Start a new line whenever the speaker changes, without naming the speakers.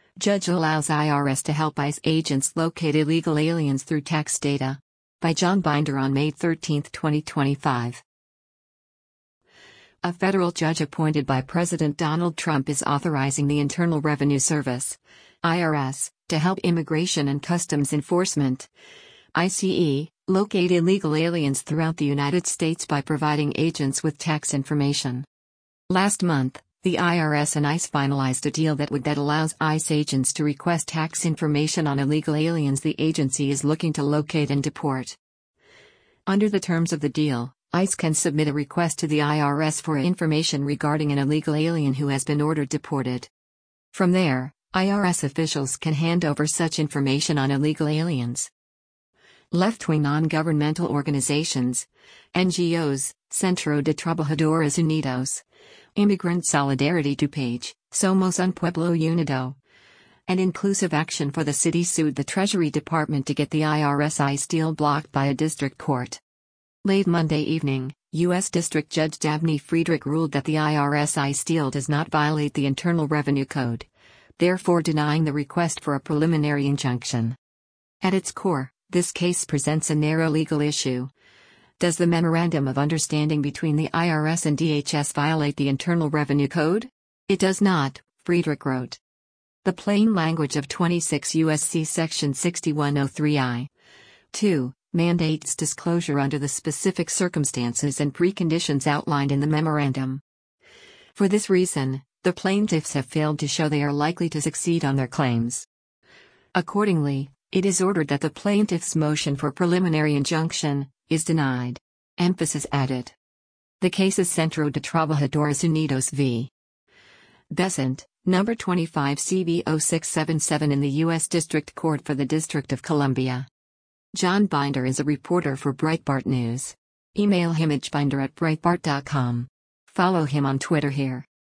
Judge allows IRS to help ICE agents locate illegal aliens through tax data. By John Binder on May 13, 2025. A federal judge appointed by President Donald Trump is authorizing the Internal Revenue Service, IRS, to help Immigration and Customs Enforcement, ICE, locate illegal aliens throughout the United States by providing agents with tax information. Last month, the IRS and ICE finalized a deal that allows ICE agents to request tax information on illegal aliens the agency is looking to locate and deport. Under the terms of the deal, ICE can submit a request to the IRS for information regarding an illegal alien who has been ordered deported. From there, IRS officials can hand over such information on illegal aliens. Left-wing non-governmental organizations, NGOs, Centro de Trabajadores Unidos, Immigrant Solidarity DuPage, Somos un Pueblo Unido, and Inclusive Action for the City sued the Treasury Department to get the IRS ICE deal blocked by a district court. Late Monday evening, U.S. District Judge Dabney Friedrich ruled that the IRS ICE deal does not violate the Internal Revenue Code, therefore denying the request for a preliminary injunction. At its core, this case presents a narrow legal issue. Does the Memorandum of Understanding between the IRS and DHS violate the Internal Revenue Code? It does not, Friedrich wrote. The plain language of 26 U.S.C. Section 6103I. 2. Mandates disclosure under the specific circumstances and preconditions outlined in the memorandum. For this reason, the plaintiffs have failed to show they are likely to succeed on their claims. Accordingly, it is ordered that the plaintiff's motion for preliminary injunction is denied. Emphasis added. The case is Centro de Trabajadores Unidos v. Besant, number 25 CV 0677 in the U.S. District Court for the District of Columbia. John Binder is a reporter for Breitbart News. Email him at binder@breitbart.com. Follow him on Twitter here.